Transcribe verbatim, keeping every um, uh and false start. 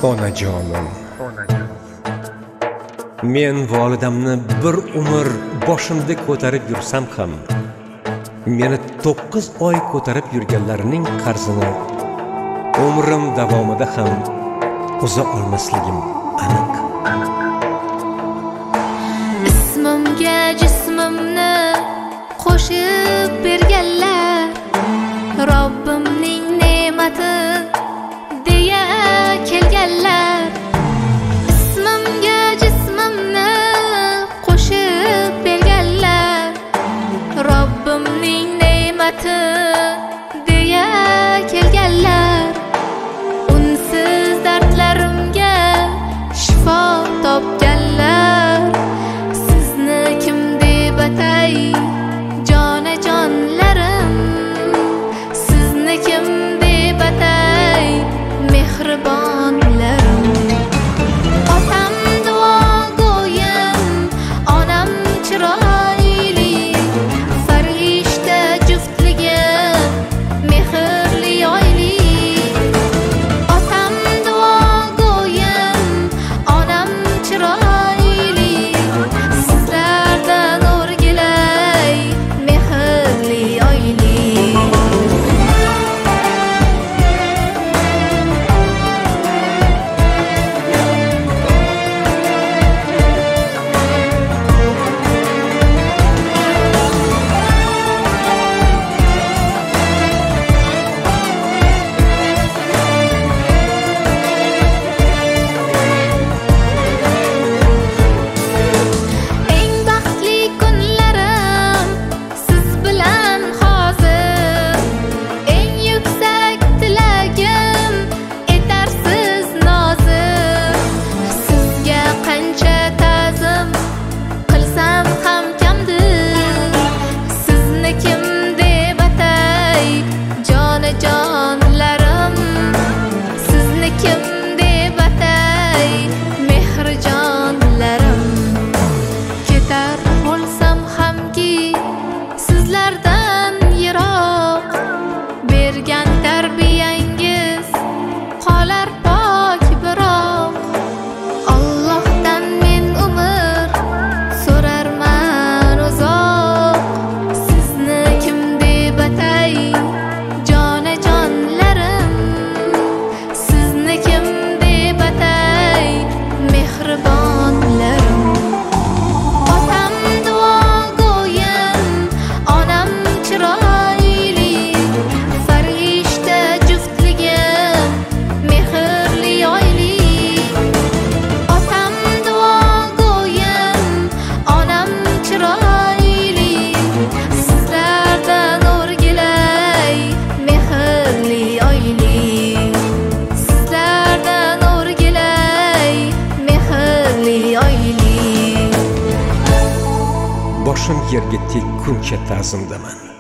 onajonim. Men volidamni bir umr boshimda ko'tarib yursam ham, meni to'qqiz oy ko'tarib yurganlarining qarzini umrim davomida ham uza olmasligim aniq. Ismimga jismimni qo'shib berganlar, Robbimning ne'mati deya kelganlar. Ismimga jismimni qo'shib berganlar, Robbimning ne'mati deya kelganlar. Unsiz dardlarimga shifo topganlar. Sizni kim deb atay, jonajonlarim? Sizni kim deb atay, mehribonlarim? Otam duogo'yim, onam chiroyli, farishta juftligim, mehrli oyli. Otam duogo'yim, onam chiroyli, sizlardan o'rgilay, mehrli oyli. Eng baxtli kunlarim siz bilan hozir. Eng yuksak tilagim etarsiz nozir. Sizga qancha ta'zim qilsam ham kamdir. Sizni kim deb atay, jonajonlarim? Sizni kim deb atay, mehrjonlarim? Ketar bo'lsam hamki sizlardan yiroq, bergan tarbiyangiz qolar pok biroq. Allohdan men umr so'rarman uzoq. Sizni kim deb atay, jonajonlarim? Sizni kim deb atay, mehribonlarim? Otam duogo'yim, onam chiroyli, farishta juftligim, mehrli oyli. Otam duogo'yim, onam chiroyli, sizlardan o'rgilay, mehrli oyli. Sizlardan o'rgilay, mehrli oyli. Boshim yerga tekkuncha ta'zimdaman.